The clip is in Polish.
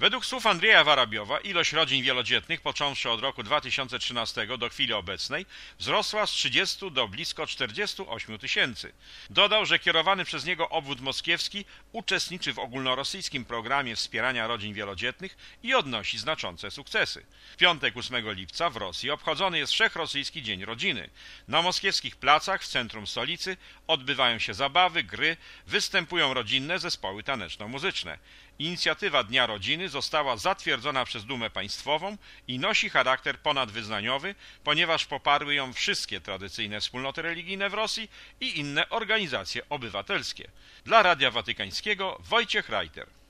Według słów Andrzeja Warabiowa ilość rodzin wielodzietnych począwszy od roku 2013 do chwili obecnej wzrosła z 30 do blisko 48 tysięcy. Dodał, że kierowany przez niego obwód moskiewski uczestniczy w ogólnorosyjskim programie wspierania rodzin wielodzietnych i odnosi znaczące sukcesy. W piątek 8 lipca w Rosji obchodzony jest Wszechrosyjski Dzień Rodziny. Na moskiewskich placach w centrum stolicy odbywają się zabawy, gry, występują rodzinne zespoły taneczno-muzyczne. Inicjatywa Dnia Rodziny została zatwierdzona przez Dumę Państwową i nosi charakter ponadwyznaniowy, ponieważ poparły ją wszystkie tradycyjne wspólnoty religijne w Rosji i inne organizacje obywatelskie. Dla Radia Watykańskiego Wojciech Reiter.